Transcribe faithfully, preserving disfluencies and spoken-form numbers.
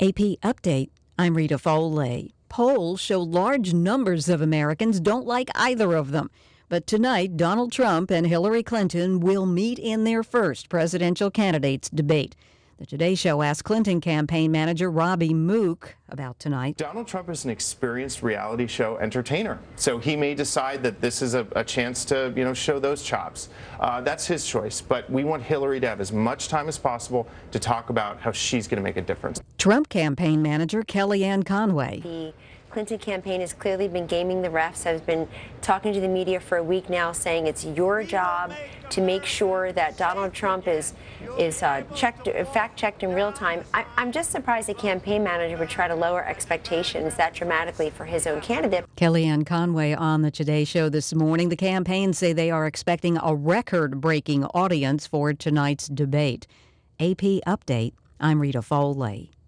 A P Update. I'm Rita Foley. Polls show large numbers of Americans don't like either of them. But tonight, Donald Trump and Hillary Clinton will meet in their first presidential candidates debate. The Today Show asked Clinton campaign manager Robbie Mook about tonight. Donald Trump is an experienced reality show entertainer, so he may decide that this is a, a chance to, you know, show those chops. Uh, that's his choice, but we want Hillary to have as much time as possible to talk about how she's going to make a difference. Trump campaign manager Kellyanne Conway. The Clinton campaign has clearly been gaming the refs. I've been talking to the media for a week now, saying it's your job to make sure that Donald Trump is is uh, checked, fact-checked in real time. I, I'm just surprised a campaign manager would try to lower expectations that dramatically for his own candidate. Kellyanne Conway on the Today Show this morning. The campaign say they are expecting a record-breaking audience for tonight's debate. A P Update. I'm Rita Foley.